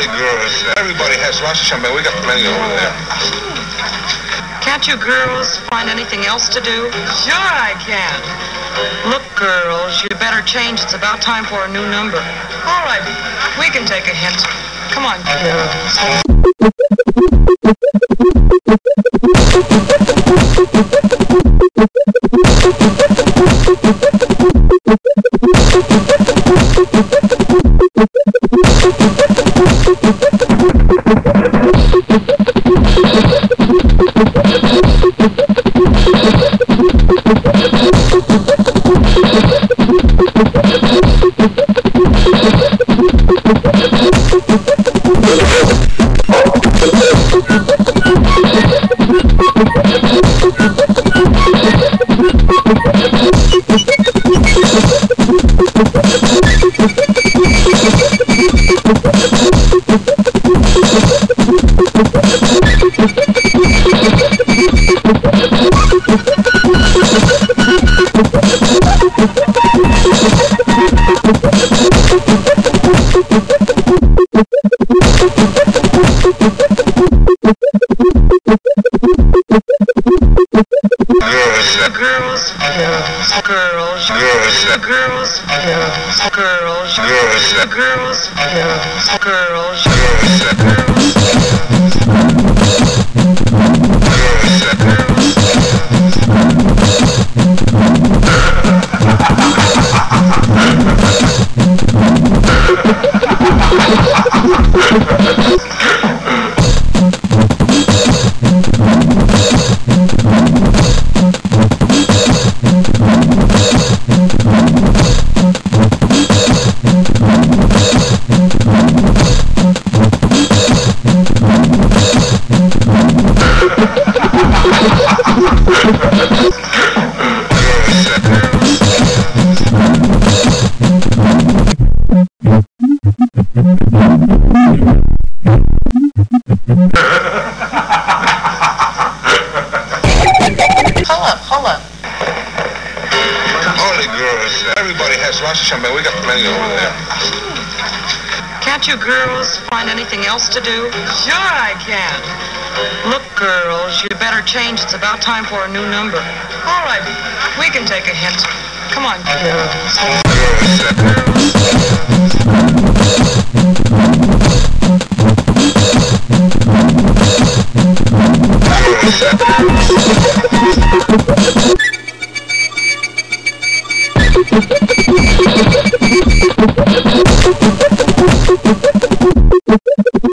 the girls. Everybody has Rosh Hashanah. We got plenty over there. Can't you girls find anything else to do? Sure I can. Look, girls, you better change. It's about time for a new number. All right, we can take a hint. Come on, girls. Hold up. All the girls. Everybody has Rosh Hashanah. We got plenty over there. Can't you girls find anything else to do? Sure I can. Look, girls, you better change. It's about time for a new number. All right, we can take a hint. Come on, girls.